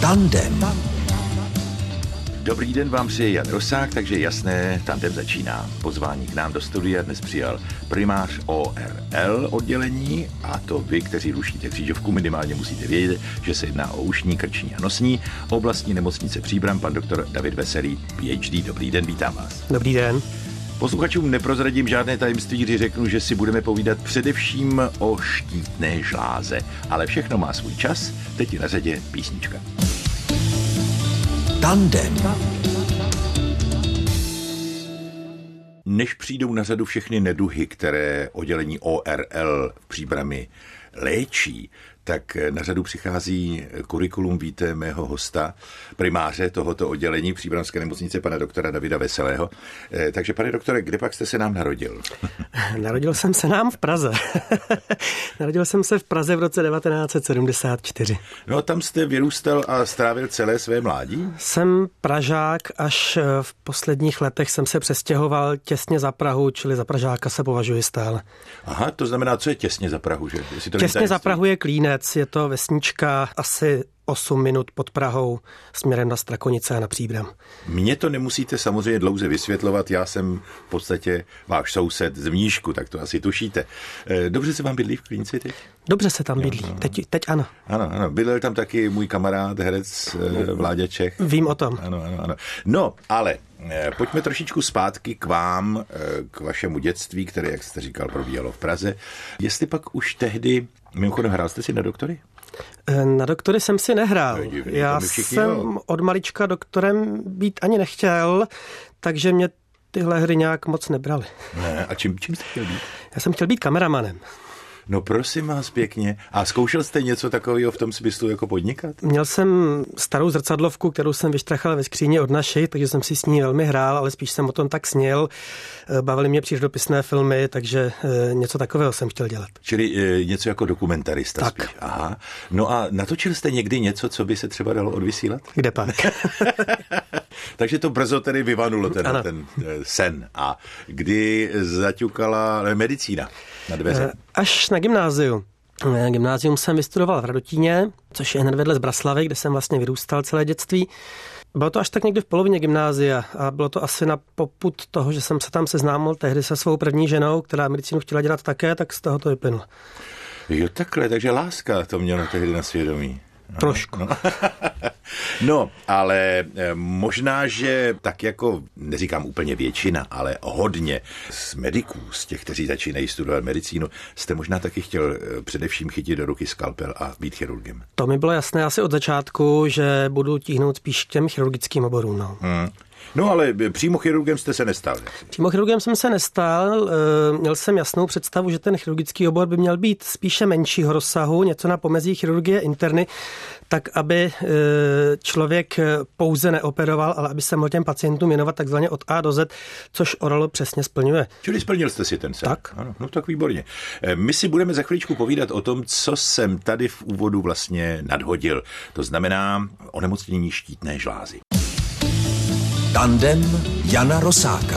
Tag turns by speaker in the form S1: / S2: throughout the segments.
S1: Tandem.
S2: Dobrý den vám přeje Jan Rosák, takže jasné, Tandem začíná. Pozvání k nám do studia dnes přijal primář ORL oddělení, a to vy, kteří rušíte křížovku, minimálně musíte vědět, že se jedná o ušní, krční a nosní. Oblastní nemocnice Příbram, pan doktor David Veselý, PhD. Dobrý den, vítám vás.
S3: Dobrý den.
S2: Posluchačům neprozradím žádné tajemství, když řeknu, že si budeme povídat především o štítné žláze. Ale všechno má svůj čas, teď je na řadě písnička.
S1: Tandem.
S2: Než přijdou na řadu všechny neduhy, které oddělení ORL v Příbrami léčí, tak na řadu přichází kurikulum víte mého hosta, primáře tohoto oddělení Příbramské nemocnice, pana doktora Davida Veselého. Takže, pane doktore, kde pak jste se nám narodil?
S3: Narodil jsem se nám v Praze. Narodil jsem se v Praze v roce 1974.
S2: No, tam jste vyrůstal a strávil celé své mládí?
S3: Jsem Pražák, až v posledních letech jsem se přestěhoval těsně za Prahu, čili za Pražáka se považuji stále.
S2: Aha, to znamená, co je těsně za Prahu, že?
S3: Těsně za Prahu je Klínec. Je to vesnička asi 8 minut pod Prahou směrem na Strakonice a na Příbram.
S2: Mně to nemusíte samozřejmě dlouze vysvětlovat, já jsem v podstatě váš soused z Mníšku, tak to asi tušíte. Dobře se vám bydlí v Klínci teď?
S3: Dobře se tam bydlí, teď ano.
S2: Ano, bydlel tam taky můj kamarád, herec Vláďa Čech.
S3: Vím o tom.
S2: Ano. No, ale pojďme trošičku zpátky k vám, k vašemu dětství, které, jak jste říkal, probíhalo v Praze. Jestli pak už tehdy, mimochodem, hrál jste si na doktory?
S3: Na doktory jsem si nehrál. Já jsem od malička doktorem být ani nechtěl, takže mě tyhle hry nějak moc nebraly.
S2: Ne, a čím jste chtěl být?
S3: Já jsem chtěl být kameramanem.
S2: No prosím vás pěkně. A zkoušel jste něco takového v tom smyslu jako podnikat?
S3: Měl jsem starou zrcadlovku, kterou jsem vyštrachal ve skříni od našich, takže jsem si s ní velmi hrál, ale spíš jsem o tom tak snil. Bavily mě přírodopisné filmy, takže něco takového jsem chtěl dělat.
S2: Čili něco jako dokumentarista
S3: tak.
S2: Spíš. Aha. No a natočil jste někdy něco, co by se třeba dalo odvysílat?
S3: Kde pak?
S2: Takže to brzo tedy vyvanulo ten sen. A kdy zaťukala medicína na dveře?
S3: Až na gymnáziu. Gymnázium jsem vystudoval v Radotíně, což je hned vedle Zbraslavy, kde jsem vlastně vyrůstal celé dětství. Bylo to až tak někdy v polovině gymnázia a bylo to asi na popud toho, že jsem se tam seznámil tehdy se svou první ženou, která medicínu chtěla dělat také, tak z toho to vyplynulo.
S2: Jo, takhle, takže láska to měla tehdy na svědomí.
S3: Trošku.
S2: No, ale možná, že tak jako, neříkám úplně většina, ale hodně z mediků, z těch, kteří začínají studovat medicínu, jste možná taky chtěl především chytit do ruky skalpel a být chirurgem.
S3: To mi bylo jasné asi od začátku, že budu tíhnout spíš k těm chirurgickým oborům.
S2: No ale přímo chirurgem jste se nestal.
S3: Přímo chirurgem jsem se nestal. Měl jsem jasnou představu, že ten chirurgický obor by měl být spíše menšího rozsahu, něco na pomezí chirurgie interny, tak aby člověk pouze neoperoval, ale aby se mohl těm pacientům věnovat takzvaně od A do Z, což ORL přesně splňuje.
S2: Čili splnil jste si ten sen.
S3: Tak.
S2: Ano, no tak výborně. My si budeme za chviličku povídat o tom, co jsem tady v úvodu vlastně nadhodil. To znamená onemocnění štítné žlázy.
S1: Tandem Jana Rosáka.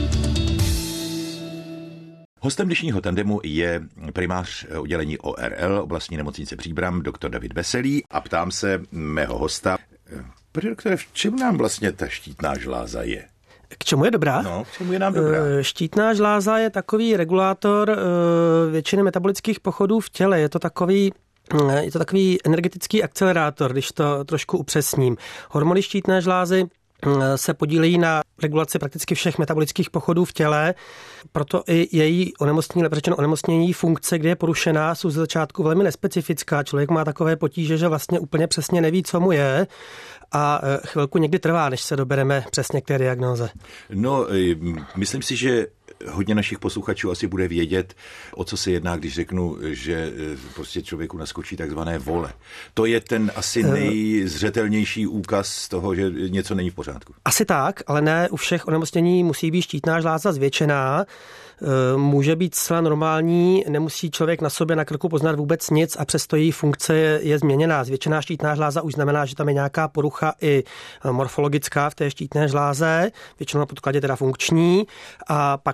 S2: Hostem dnešního tandemu je primář oddělení ORL, oblastní nemocnice Příbram, doktor David Veselý, a ptám se mého hosta, pane doktore, v čem nám vlastně ta štítná žláza je?
S3: K čemu je dobrá?
S2: No, k čemu je nám dobrá?
S3: Štítná žláza je takový regulátor většiny metabolických pochodů v těle. Je to takový energetický akcelerátor, když to trošku upřesním. Hormony štítné žlázy se podílejí na regulaci prakticky všech metabolických pochodů v těle, proto i její onemocnění funkce, kdy je porušená, jsou ze začátku velmi nespecifická. Člověk má takové potíže, že vlastně úplně přesně neví, co mu je, a chvilku někdy trvá, než se dobereme přesně k té diagnóze.
S2: No, myslím si, že hodně našich posluchačů asi bude vědět, o co se jedná, když řeknu, že prostě člověku naskočí takzvané vole. To je ten asi nejzřetelnější úkaz toho, že něco není v pořádku.
S3: Asi tak, ale ne u všech onemocnění musí být štítná žláza zvětšená. Může být zcela normální, nemusí člověk na sobě na krku poznat vůbec nic a přesto její funkce je změněná. Zvětšená štítná žláza už znamená, že tam je nějaká porucha i morfologická v té štítné žláze, většinou na podkladě teda funkční, a pak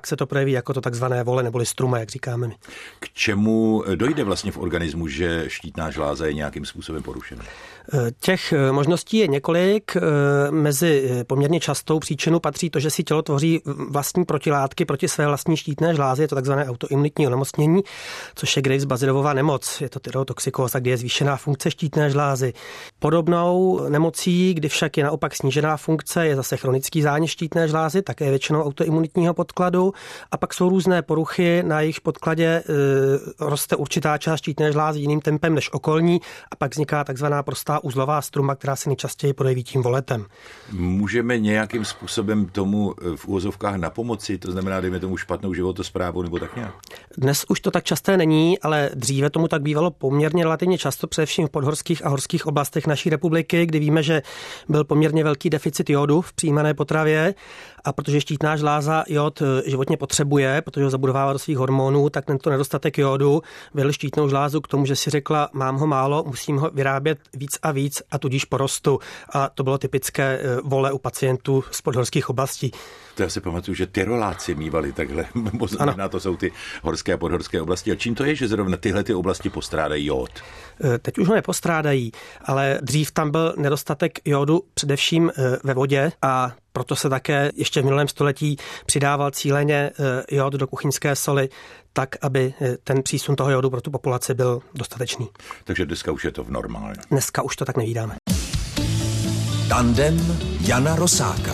S3: se to projeví jako to takzvané vole neboli struma, jak říkáme my.
S2: K čemu dojde vlastně v organismu, že štítná žláza je nějakým způsobem porušena?
S3: Těch možností je několik. Mezi poměrně častou příčinu patří to, že si tělo tvoří vlastní protilátky proti své vlastní štítné žláze, je to takzvané autoimunitní onemocnění, což je Graves-Bazilovova nemoc. Je to tyreotoxikóza, kdy je zvýšená funkce štítné žlázy. Podobnou nemocí, kdy však je naopak snížená funkce, je zase chronický zánět štítné žlázy, také většinou autoimunitního podkladu. A pak jsou různé poruchy, na jejich podkladě roste určitá část štítné žlázy jiným tempem než okolní a pak vzniká takzvaná prostá uzlová struma, která se nejčastěji projeví tím voletem.
S2: Můžeme nějakým způsobem tomu v úvozovkách napomoci, to znamená, dejme tomu špatnou životosprávu nebo tak nějak?
S3: Dnes už to tak časté není, ale dříve tomu tak bývalo poměrně relativně často, především v podhorských a horských oblastech naší republiky, kdy víme, že byl poměrně velký deficit jodu v přijímané potravě a protože štítná žláza jod životně potřebuje, protože ho zabudovává do svých hormonů, tak tento nedostatek jodu vedl štítnou žlázu k tomu, že si řekla, mám ho málo, musím ho vyrábět víc a tudíž porostu. A to bylo typické vole u pacientů z podhorských oblastí.
S2: To já si pamatuju, že Tyroláci mívali takhle, možná to jsou ty horské a podhorské oblasti. A čím to je, že zrovna tyhle ty oblasti postrádají jód?
S3: Teď už ho nepostrádají, ale dřív tam byl nedostatek jódu především ve vodě a proto se také ještě v minulém století přidával cíleně jód do kuchyňské soli, tak, aby ten přísun toho jódu pro tu populaci byl dostatečný.
S2: Takže dneska už je to v normále.
S3: Dneska už to tak nevídáme.
S1: Tandem Jana Rosáka.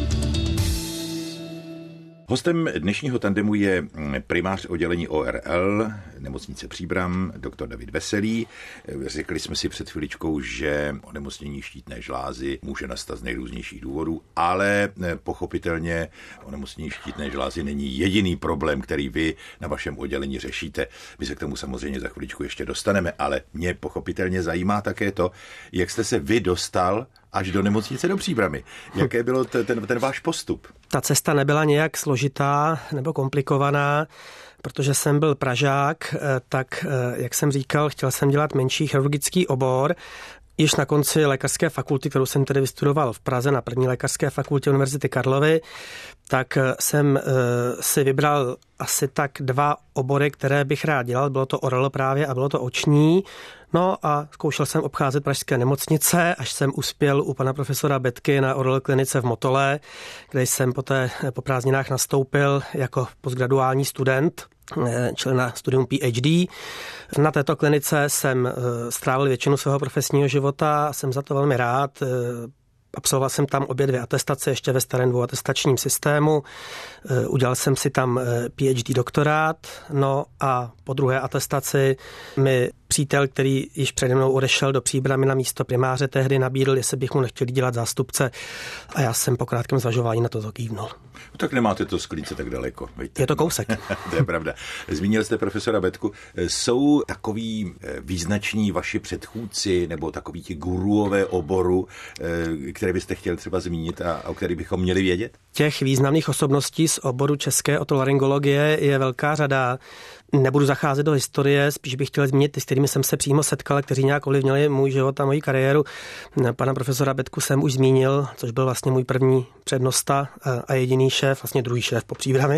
S2: Hostem dnešního tandemu je primář oddělení ORL, nemocnice Příbram, doktor David Veselý. Řekli jsme si před chviličkou, že onemocnění štítné žlázy může nastat z nejrůznějších důvodů, ale pochopitelně onemocnění štítné žlázy není jediný problém, který vy na vašem oddělení řešíte. My se k tomu samozřejmě za chviličku ještě dostaneme, ale mě pochopitelně zajímá také to, jak jste se vy dostal až do nemocnice do Příbramy. Jaký byl ten váš postup?
S3: Ta cesta nebyla nějak složitá nebo komplikovaná, protože jsem byl Pražák, tak, jak jsem říkal, chtěl jsem dělat menší chirurgický obor. Již na konci lékařské fakulty, kterou jsem tedy vystudoval v Praze na první lékařské fakultě Univerzity Karlovy, tak jsem si vybral asi tak 2 obory, které bych rád dělal. Bylo to ORL právě a bylo to oční. No a zkoušel jsem obcházet pražské nemocnice, až jsem uspěl u pana profesora Betky na ORL klinice v Motole, kde jsem poté po prázdninách nastoupil jako postgraduální student, čili na studium PhD. Na této klinice jsem strávil většinu svého profesního života a jsem za to velmi rád. Absolvoval jsem tam obě 2 atestace ještě ve starém 2atestačním systému. Udělal jsem si tam PhD doktorát, no a po druhé atestaci mi přítel, který již přede mnou odešel do Příbramy na místo primáře, tehdy nabídl, jestli bych mu nechtěl dělat zástupce a já jsem po krátkém zvažování na to kývnul.
S2: Tak nemáte to z Klíce tak daleko. Víte?
S3: Je to kousek.
S2: To je pravda. Zmínil jste profesora Betku. Jsou takový význační vaši předchůdci nebo takoví ti guruové oboru, které byste chtěl třeba zmínit a o kterých bychom měli vědět?
S3: Těch významných osobností z oboru české otolaryngologie je velká řada. Nebudu zacházet do historie, spíš bych chtěl zmínit ty, s kterými jsem se přímo setkal, kteří nějak ovlivnili můj život a moji kariéru. Pana profesora Betku jsem už zmínil, což byl vlastně můj první přednosta a jediný šéf, vlastně druhý šéf po Příbrami.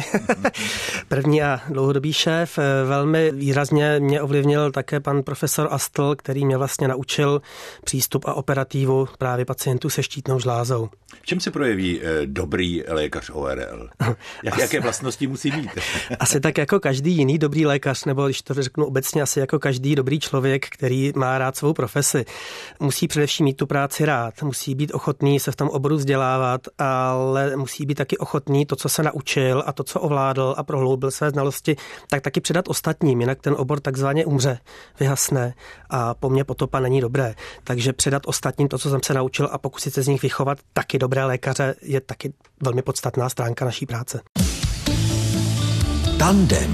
S3: První a dlouhodobý šéf. Velmi výrazně mě ovlivnil také pan profesor Astl, který mě vlastně naučil přístup a operativu právě pacientů se štítnou žlázou.
S2: V čem se projeví dobrý lékař ORL? Jaké vlastnosti musí mít?
S3: Asi tak jako každý jiný dobrý lékař, nebo když to řeknu obecně, asi jako každý dobrý člověk, který má rád svou profesi. Musí především mít tu práci rád, musí být ochotný se v tom oboru vzdělávat, ale musí být taky ochotný to, co se naučil a to, co ovládl a prohloubil své znalosti, tak taky předat ostatním, jinak ten obor takzvaně umře, vyhasne a po mně potopa není dobré. Takže předat ostatním to, co jsem se naučil a pokusit se z nich vychovat taky dobré lékaře je taky velmi podstatná stránka naší práce.
S1: Tandem.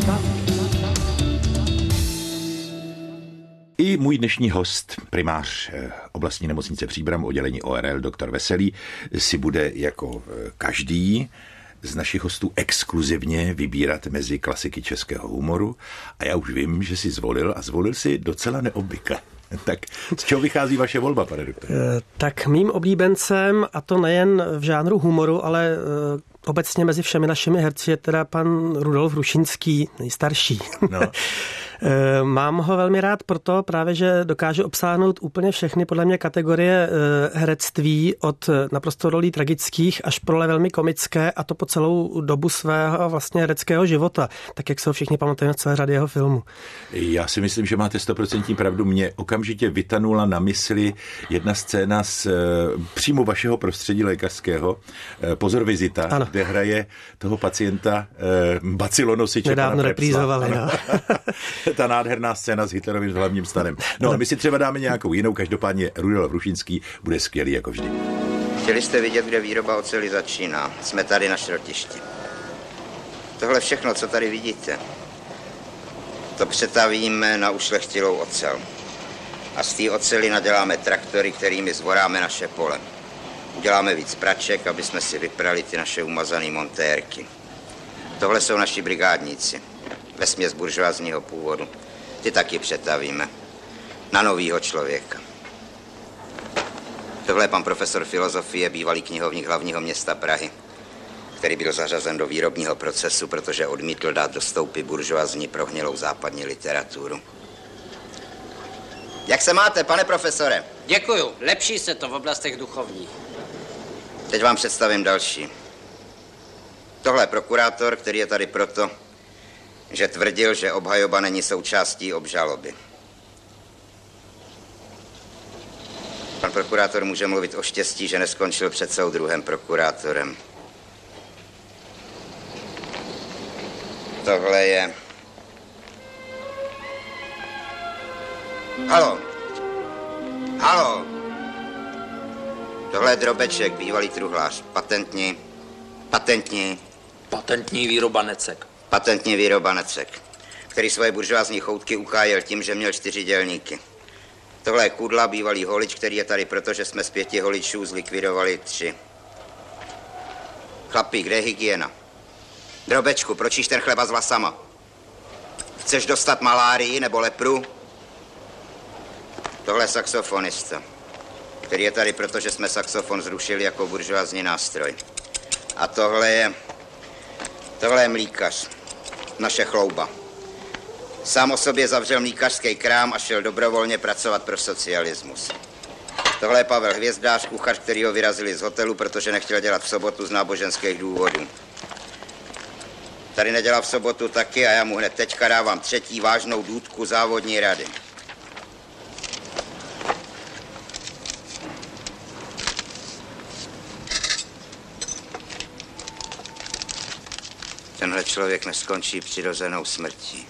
S2: I můj dnešní host, primář oblastní nemocnice Příbram, oddělení ORL, doktor Veselý, si bude jako každý z našich hostů exkluzivně vybírat mezi klasiky českého humoru a já už vím, že si zvolil si docela neobvykle. Tak z čeho vychází vaše volba, pane doktore?
S3: Tak mým oblíbencem, a to nejen v žánru humoru, ale obecně mezi všemi našimi herci je teda pan Rudolf Hrušínský, nejstarší. No. Mám ho velmi rád proto právě, že dokáže obsáhnout úplně všechny podle mě kategorie herectví od naprosto rolí tragických až pro role velmi komické, a to po celou dobu svého vlastně hereckého života, tak jak se ho všichni pamatujeme na celé řady jeho filmů. Já
S2: si myslím, že máte 100% pravdu. Mě okamžitě vytanula na mysli jedna scéna z přímo vašeho prostředí lékařského, Pozor vizita, ano, kde hraje toho pacienta bacilonosiče.
S3: Nedávno reprízovali.
S2: Ta nádherná scéna s Hitlerovým hlavním stanem. No, my si třeba dáme nějakou jinou, každopádně Rudolf Hrušínský bude skvělý jako vždy.
S1: Chtěli jste vidět, kde výroba oceli začíná. Jsme tady na šrotišti. Tohle všechno, co tady vidíte, to přetavíme na ušlechtilou ocel. A z té oceli naděláme traktory, kterými zvoráme naše pole. Uděláme víc praček, aby jsme si vyprali ty naše umazané montérky. Tohle jsou naši brigádníci, vesměs buržoazního původu. Ty taky přetavíme na novýho člověka. Tohle je pan profesor filozofie, bývalý knihovník hlavního města Prahy, který byl zařazen do výrobního procesu, protože odmítl dát do stoupy buržoazní prohnilou západní literaturu. Jak se máte, pane profesore?
S4: Děkuju, lepší se to v oblastech duchovních.
S1: Teď vám představím další. Tohle je prokurátor, který je tady proto, že tvrdil, že obhajoba není součástí obžaloby. Pan prokurátor může mluvit o štěstí, že neskončil před soudruhem prokurátorem. Tohle je... Haló! Haló! Tohle je Drobeček, bývalý truhlář. Patentní.
S4: Patentní výroba necek.
S1: Patentní výroba necek, který svoje buržoázní choutky ukájel tím, že měl 4 dělníky. Tohle je Kudla, bývalý holič, který je tady proto, že jsme z 5 holičů zlikvidovali 3. Chlapi, kde je hygiena? Drobečku, proč jíš ten chleba s vlasama? Chceš dostat malárii nebo lepru? Tohle je saxofonista, který je tady proto, že jsme saxofon zrušili jako buržoázní nástroj. A tohle je mlýkař, naše chlouba. Sám o sobě zavřel mlýkařský krám a šel dobrovolně pracovat pro socialismus. Tohle je Pavel Hvězdář, kuchař, který ho vyrazili z hotelu, protože nechtěl dělat v sobotu z náboženských důvodů. Tady nedělal v sobotu taky a já mu hned teďka dávám 3. vážnou důdku závodní rady. Tenhle člověk neskončí přirozenou smrtí.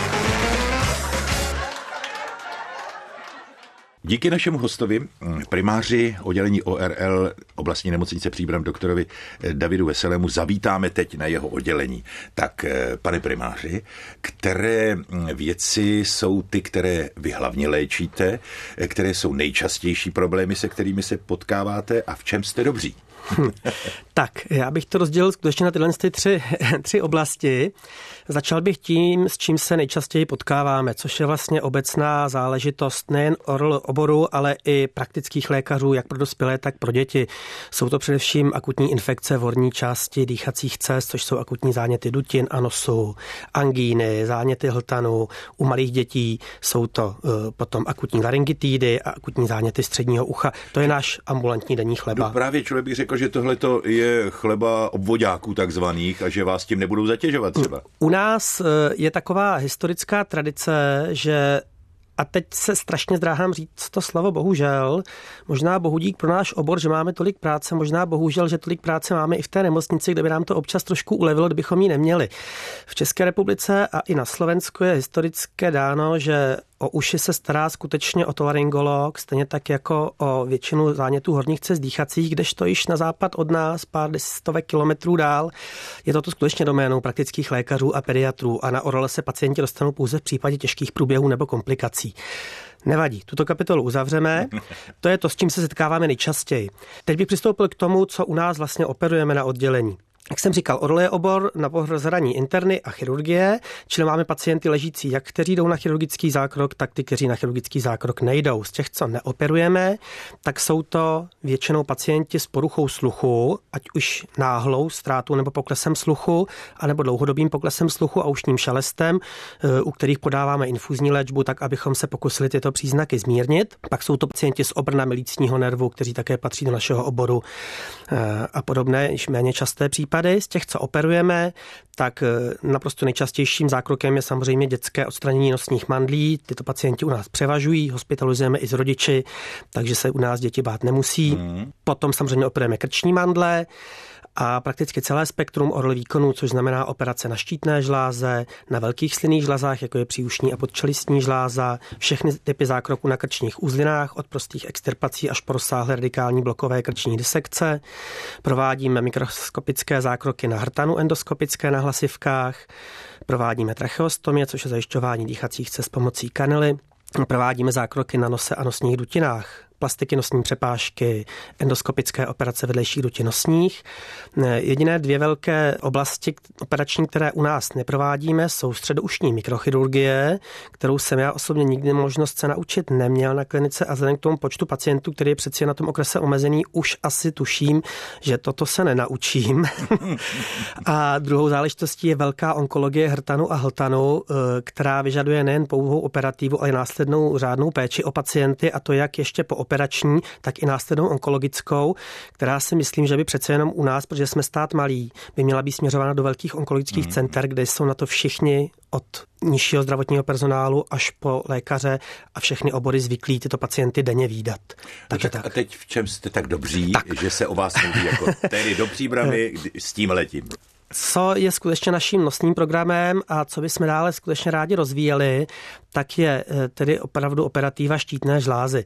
S2: Díky našemu hostovi, primáři oddělení ORL oblastní nemocnice Příbram doktorovi Davidu Veselému, zavítáme teď na jeho oddělení. Tak, pane primáři, které věci jsou ty, které vy hlavně léčíte, které jsou nejčastější problémy, se kterými se potkáváte a v čem jste dobří?
S3: Tak, já bych to rozdělil skutečně na tyhle tři oblasti. Začal bych tím, s čím se nejčastěji potkáváme, což je vlastně obecná záležitost nejen oboru, ale i praktických lékařů, jak pro dospělé, tak pro děti. Jsou to především akutní infekce v horní části dýchacích cest, což jsou akutní záněty dutin a nosu, angíny, záněty hltanu. U malých dětí jsou to potom akutní laryngitidy a akutní záněty středního ucha. To je náš ambulantní denní chleba.
S2: No právě člověk bych řekl, že tohleto je chleba obvoďáků takzvaných a že vás tím nebudou zatěžovat třeba.
S3: U nás je taková historická tradice, že a teď se strašně zdráhám říct to slovo bohužel, možná bohudík pro náš obor, že máme tolik práce, možná bohužel, že tolik práce máme i v té nemocnici, kde by nám to občas trošku ulevilo, kdybychom ji neměli. V České republice a i na Slovensku je historické dáno, že o uši se stará skutečně otolaryngolog, stejně tak jako o většinu zánětů horních cest dýchacích, kdežto již na západ od nás, pár stovek kilometrů dál, je to skutečně doménou praktických lékařů a pediatrů a na ORL se pacienti dostanou pouze v případě těžkých průběhů nebo komplikací. Nevadí, tuto kapitolu uzavřeme. To je to, s čím se setkáváme nejčastěji. Teď bych přistoupil k tomu, co u nás vlastně operujeme na oddělení. Jak jsem říkal, ORL je obor na rozhraní interny a chirurgie, čili máme pacienty ležící, jak kteří jdou na chirurgický zákrok, tak ty, kteří na chirurgický zákrok nejdou. Z těch, co neoperujeme, tak jsou to většinou pacienti s poruchou sluchu, ať už náhlou ztrátou nebo poklesem sluchu, anebo dlouhodobým poklesem sluchu a ušním šelestem, u kterých podáváme infuzní léčbu, tak abychom se pokusili tyto příznaky zmírnit. Pak jsou to pacienti s obrnami lícního nervu, kteří také patří do našeho oboru a podobné, již méně časté případy. Z těch, co operujeme, tak naprosto nejčastějším zákrokem je samozřejmě dětské odstranění nosních mandlí. Tyto pacienti u nás převažují, hospitalizujeme i s rodiči, takže se u nás děti bát nemusí. Potom samozřejmě operujeme krční mandle a prakticky celé spektrum ORL výkonů, což znamená operace na štítné žláze, na velkých slynných žlázách, jako je příušní a podčelistní žláza, všechny typy zákroků na krčních uzlinách, od prostých extirpací až po rozsáhlé radikální blokové krční disekce. Provádíme mikroskopické zákroky na hrtanu endoskopické na hlasivkách, provádíme tracheostomie, což je zajišťování dýchacích cest pomocí kanily. Provádíme zákroky na nose a nosních dutinách, plastiky nosní přepážky, endoskopické operace vedlejších dutin nosních. Jediné dvě velké oblasti operační, které u nás neprovádíme, jsou středoušní mikrochirurgie, kterou jsem já osobně nikdy možnost se naučit neměl na klinice a vzhledem k tomu počtu pacientů, který je přeci na tom okrese omezený, už asi tuším, že toto se nenaučím. A druhou záležitostí je velká onkologie hrtanu a hltanu, která vyžaduje nejen pouhou operativu, ale i následnou řádnou péči o pacienty, a to jak ještě po operační, tak i následnou onkologickou, která si myslím, že by přece jenom u nás, protože jsme stát malý, by měla být směřována do velkých onkologických center, kde jsou na to všichni od nižšího zdravotního personálu až po lékaře a všechny obory zvyklí tyto pacienty denně vídat. Takže tak.
S2: A teď v čem jste tak dobří, že se o vás mluví jako tedy do Příbrami s tím letím?
S3: Co je skutečně naším nosným programem a co bychom dále skutečně rádi rozvíjeli, tak je tedy opravdu operativa štítné žlázy.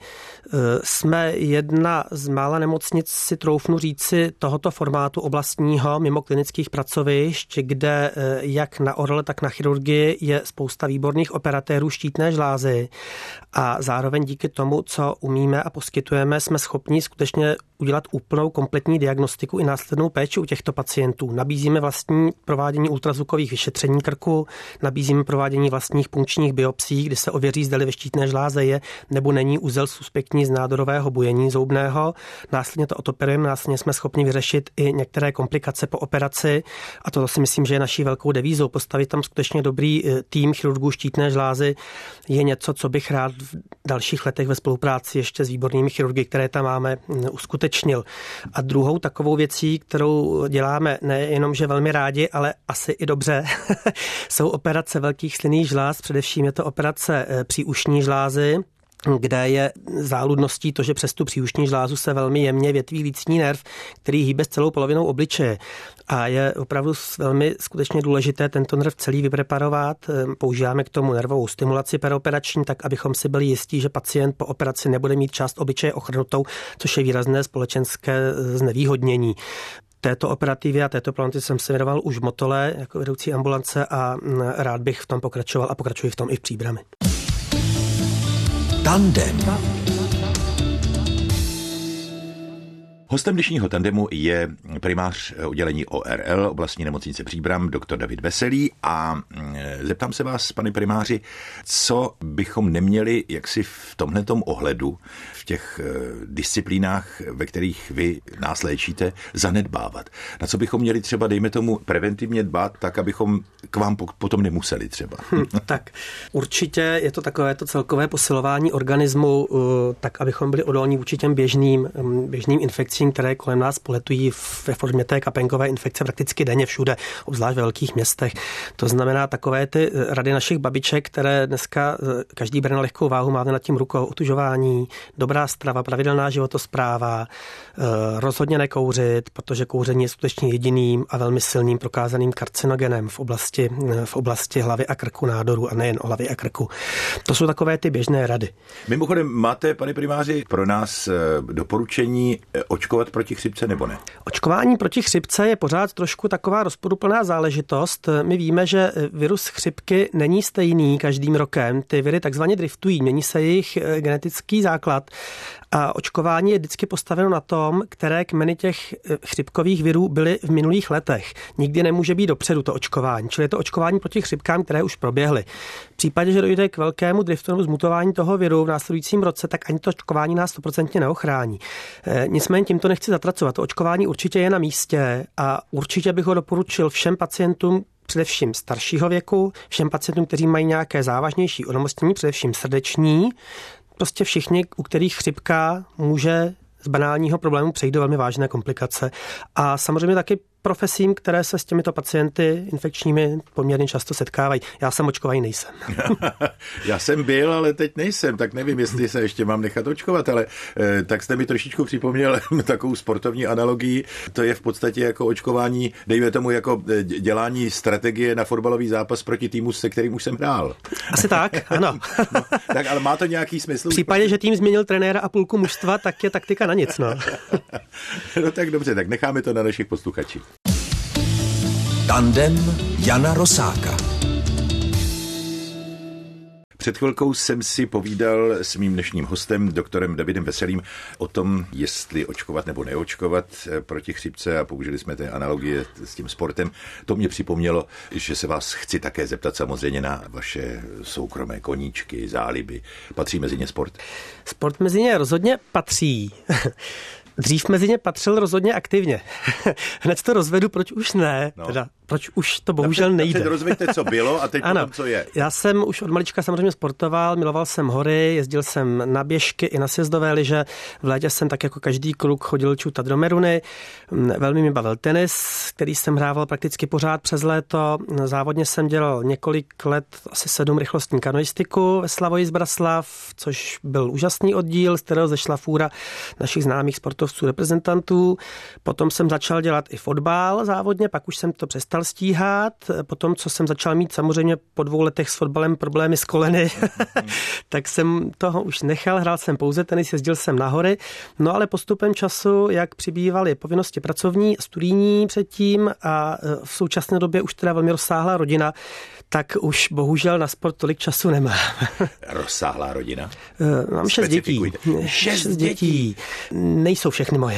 S3: Jsme jedna z mála nemocnic, si troufnu říci, tohoto formátu oblastního mimo klinických pracovišť, kde jak na ORL, tak na chirurgii je spousta výborných operatérů štítné žlázy a zároveň díky tomu, co umíme a poskytujeme, jsme schopni skutečně udělat úplnou kompletní diagnostiku i následnou péči u těchto pacientů. Nabízíme vlastní provádění ultrazvukových vyšetření krku, nabízíme provádění vlastních punkčních biopsí, kdy se ověří, zda ve štítné žláze je nebo není úzel suspektní z nádorového bujení zoubného. Následně to odoperujeme, následně jsme schopni vyřešit i některé komplikace po operaci a to si myslím, že je naší velkou devízou. Postavit tam skutečně dobrý tým chirurgů štítné žlázy je něco, co bych rád v dalších letech ve spolupráci ještě s výbornými chirurgy, které tam máme, uskutečnil. A druhou takovou věcí, kterou děláme nejenom, že velmi rádi, ale asi i dobře, jsou operace velkých slynných žláz, především je to operace příušní žlázy, kde je záludností to, že přes tu příušní žlázu se velmi jemně větví lícní nerv, který hýbe s celou polovinou obličeje. A je opravdu velmi skutečně důležité tento nerv celý vypreparovat. Používáme k tomu nervovou stimulaci peroperační, tak abychom si byli jistí, že pacient po operaci nebude mít část obličeje ochrnutou, což je výrazné společenské znevýhodnění. Této operativě a této planety jsem se věnoval už v Motole jako vedoucí ambulance a rád bych v tom pokračoval a pokračuji v tom i v Příbrami.
S2: Tandem. Hostem dnešního tandemu je primář oddělení ORL oblastní nemocnice Příbram, doktor David Veselý, a zeptám se vás, pane primáři, co bychom neměli jaksi v tomhletom ohledu, v těch disciplínách, ve kterých vy nás léčíte, zanedbávat. Na co bychom měli třeba, dejme tomu, preventivně dbát, tak abychom k vám potom nemuseli třeba.
S3: Tak určitě je to takové to celkové posilování organismu, tak abychom byli odolní vůči těm běžným infekcím, které kolem nás poletují ve formě té kapénkové infekce prakticky denně všude, obzvlášť ve velkých městech. To znamená takové ty rady našich babiček, které dneska každý bere na lehkou váhu, máme nad tím rukou: otužování, dobrá strava, pravidelná životospráva, rozhodně nekouřit, protože kouření je skutečně jediným a velmi silným prokázaným karcinogenem v oblasti hlavy a krku nádoru a nejen o hlavě a krku. To jsou takové ty běžné rady.
S2: Mimochodem, máte, pane primáři, pro nás doporučení očkovat proti chřipce nebo ne?
S3: Očkování proti chřipce je pořád trošku taková rozporuplná záležitost. My víme, že virus chřipky není stejný každým rokem. Ty viry takzvaně driftují, mění se jejich genetický základ A očkování je vždycky postaveno na tom, které kmeny těch chřipkových virů byly v minulých letech. Nikdy nemůže být dopředu to očkování, čili je to očkování proti chřipkám, které už proběhly. V případě, že dojde k velkému driftu nebo zmutování toho viru v následujícím roce, tak ani to očkování nás 100% neochrání. Nicméně tímto nechci zatracovat. To očkování určitě je na místě a určitě bych ho doporučil všem pacientům, především staršího věku, všem pacientům, kteří mají nějaké závažnější onemocnění, především srdeční, prostě všichni, u kterých chřipka může z banálního problému přejít do velmi vážné komplikace. A samozřejmě taky profesím, které se s těmito pacienty infekčními poměrně často setkávají. Já jsem očkovaný nejsem.
S2: Já jsem byl, ale teď nejsem, tak nevím, jestli se ještě mám nechat očkovat, ale tak jste mi trošičku připomněl takovou sportovní analogii. To je v podstatě jako očkování, dejme tomu jako dělání strategie na fotbalový zápas proti týmu, se kterým už jsem hrál.
S3: Asi tak, ano.
S2: No, tak ale má to nějaký smysl?
S3: V případě, že tým změnil trenéra a půlku mužstva, tak je taktika na nic. No.
S2: No tak dobře, tak necháme to na našich posluchačích.
S5: Tandem Jana Rosáka.
S2: Před chvilkou jsem si povídal s mým dnešním hostem, doktorem Davidem Veselým, o tom, jestli očkovat nebo neočkovat proti chřipce a použili jsme té analogie s tím sportem. To mě připomnělo, že se vás chci také zeptat samozřejmě na vaše soukromé koníčky, záliby. Patří mezi ně sport?
S3: Sport mezi ně rozhodně patří. Dřív mezi ně patřil rozhodně aktivně. Hned to rozvedu, proč už ne. No. Teda, proč už to bohužel nejde.
S2: Teď rozveďte, co bylo a teď
S3: ano,
S2: potom, co je.
S3: Já jsem už od malička samozřejmě sportoval, miloval jsem hory, jezdil jsem na běžky i na sjezdové lyže. V létě jsem tak jako každý kluk chodil čutat do Meruny. Velmi mě bavil tenis, který jsem hrával prakticky pořád přes léto. Závodně jsem dělal několik let, asi 7 rychlostní kanoistiku ve Slavoji z Braslav, což byl úžasný oddíl, z kterého zešla fůra našich známých sportovců, reprezentantů. Potom jsem začal dělat i fotbal závodně, pak už jsem to přestal stíhat. Potom, co jsem začal mít samozřejmě po 2 letech s fotbalem problémy s koleny, tak jsem toho už nechal. Hrál jsem pouze tenis, jezdil jsem na hory. No ale postupem času, jak přibývaly povinnosti pracovní, studijní předtím a v současné době už teda velmi rozsáhlá rodina, tak už bohužel na sport tolik času nemám.
S2: Rozsáhlá rodina?
S3: Mám 6 dětí. 6 dětí. Nejsou všechny moje.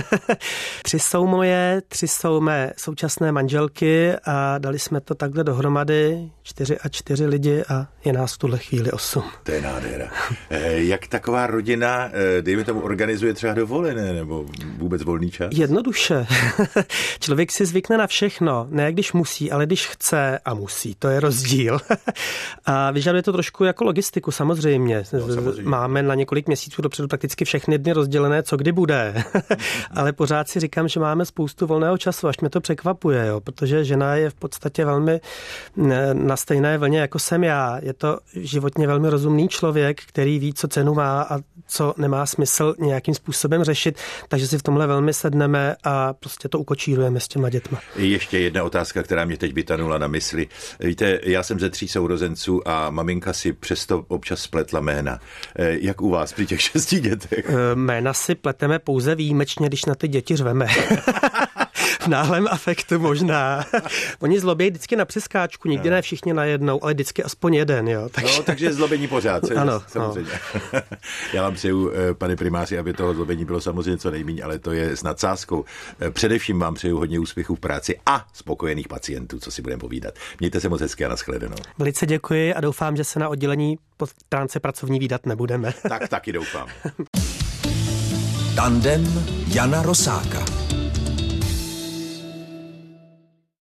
S3: 3 jsou moje, 3 jsou mé současné manželky a dali jsme to takhle dohromady, 4 a 4 lidi a je nás v tuhle chvíli 8.
S2: To je nádhera. Jak taková rodina, dejme tomu, organizuje třeba dovolené nebo vůbec volný čas?
S3: Jednoduše. Člověk si zvykne na všechno. Ne když musí, ale když chce a musí. To je rozdíl. A vyžaduje to trošku jako logistiku, samozřejmě.
S2: No, samozřejmě.
S3: Máme na několik měsíců dopředu prakticky všechny dny rozdělené, co kdy bude. Ale pořád si říkám, že máme spoustu volného času, až mě to překvapuje, jo, protože žena je v podstatě velmi na stejné vlně, jako jsem já. Je to životně velmi rozumný člověk, který ví, co cenu má a co nemá smysl nějakým způsobem řešit, takže si v tomhle velmi sedneme a prostě to ukočírujeme s těma dětma.
S2: Ještě jedna otázka, která mě teď vytanula na mysli. Víte, já jsem ze 3 sourozenců a maminka si přesto občas spletla jména. Jak u vás při těch 6 dětech?
S3: Jména si pleteme pouze výjimečně, když na ty děti řveme. V náhlém afektu možná. Oni zlobí vždycky na přeskáčku, nikdy ne všichni najednou, ale vždycky aspoň jeden. Jo.
S2: No, takže zlobení pořád.
S3: Ano,
S2: samozřejmě. No. Já vám přeju, pane primáři, aby toho zlobení bylo samozřejmě co nejméně, ale to je s nadsázkou. Především vám přeju hodně úspěchů v práci a spokojených pacientů, co si budeme povídat. Mějte se moc hezky a nashledanou.
S3: Velice děkuji a doufám, že se na oddělení po stránce pracovní vídat nebudeme.
S2: Tak taky doufám.
S5: Tandem Jana Rosáka.